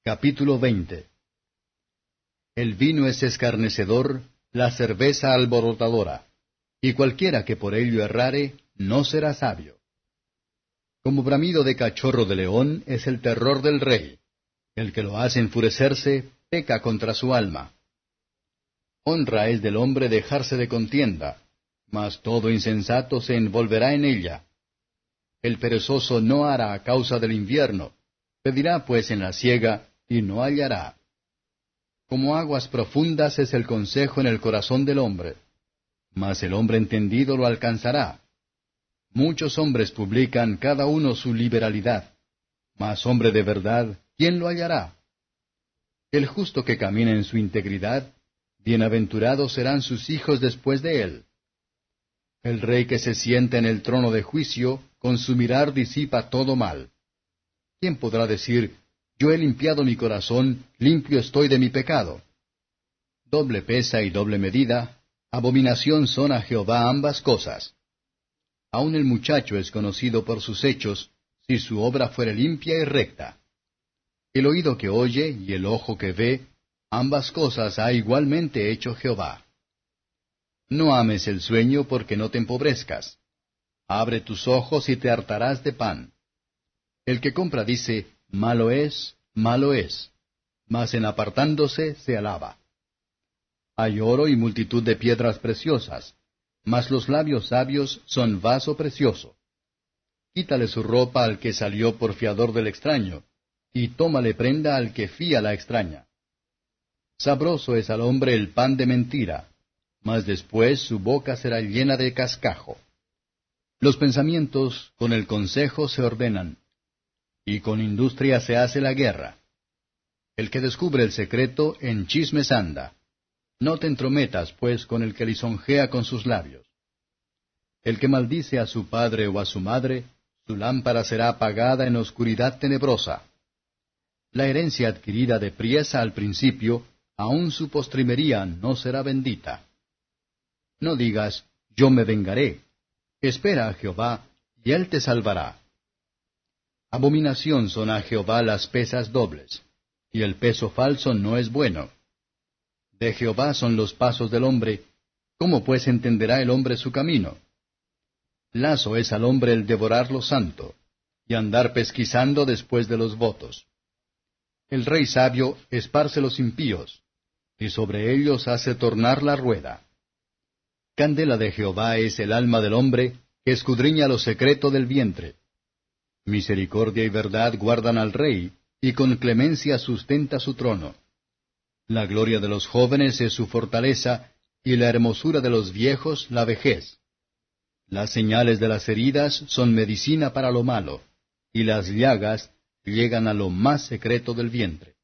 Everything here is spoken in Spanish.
Capítulo 20. El vino es escarnecedor, la cerveza alborotadora, y cualquiera que por ello errare, no será sabio. Como bramido de cachorro de león es el terror del rey. El que lo hace enfurecerse, peca contra su alma. Honra es del hombre dejarse de contienda, mas todo insensato se envolverá en ella. El perezoso no hará a causa del invierno, pedirá pues en la siega, y no hallará. Como aguas profundas es el consejo en el corazón del hombre, mas el hombre entendido lo alcanzará. Muchos hombres publican cada uno su liberalidad, mas hombre de verdad, ¿quién lo hallará? El justo que camina en su integridad, bienaventurados serán sus hijos después de él. El rey que se sienta en el trono de juicio, con su mirar disipa todo mal. ¿Quién podrá decir, yo he limpiado mi corazón, limpio estoy de mi pecado? Doble pesa y doble medida, abominación son a Jehová ambas cosas. Aun el muchacho es conocido por sus hechos, si su obra fuere limpia y recta. El oído que oye y el ojo que ve, ambas cosas ha igualmente hecho Jehová. No ames el sueño porque no te empobrezcas. Abre tus ojos y te hartarás de pan. El que compra dice, malo es, mas en apartándose se alaba. Hay oro y multitud de piedras preciosas, mas los labios sabios son vaso precioso. Quítale su ropa al que salió por fiador del extraño, y tómale prenda al que fía la extraña. Sabroso es al hombre el pan de mentira, mas después su boca será llena de cascajo. Los pensamientos con el consejo se ordenan, y con industria se hace la guerra. El que descubre el secreto en chismes anda. No te entrometas, pues, con el que lisonjea con sus labios. El que maldice a su padre o a su madre, su lámpara será apagada en oscuridad tenebrosa. La herencia adquirida de priesa al principio, aun su postrimería no será bendita. No digas, yo me vengaré. Espera a Jehová, y él te salvará. Abominación son a Jehová las pesas dobles, y el peso falso no es bueno. De Jehová son los pasos del hombre, ¿cómo pues entenderá el hombre su camino? Lazo es al hombre el devorar lo santo, y andar pesquisando después de los votos. El rey sabio esparce los impíos, y sobre ellos hace tornar la rueda. Candela de Jehová es el alma del hombre, que escudriña lo secreto del vientre. Misericordia y verdad guardan al rey, y con clemencia sustenta su trono. La gloria de los jóvenes es su fortaleza, y la hermosura de los viejos la vejez. Las señales de las heridas son medicina para lo malo, y las llagas llegan a lo más secreto del vientre.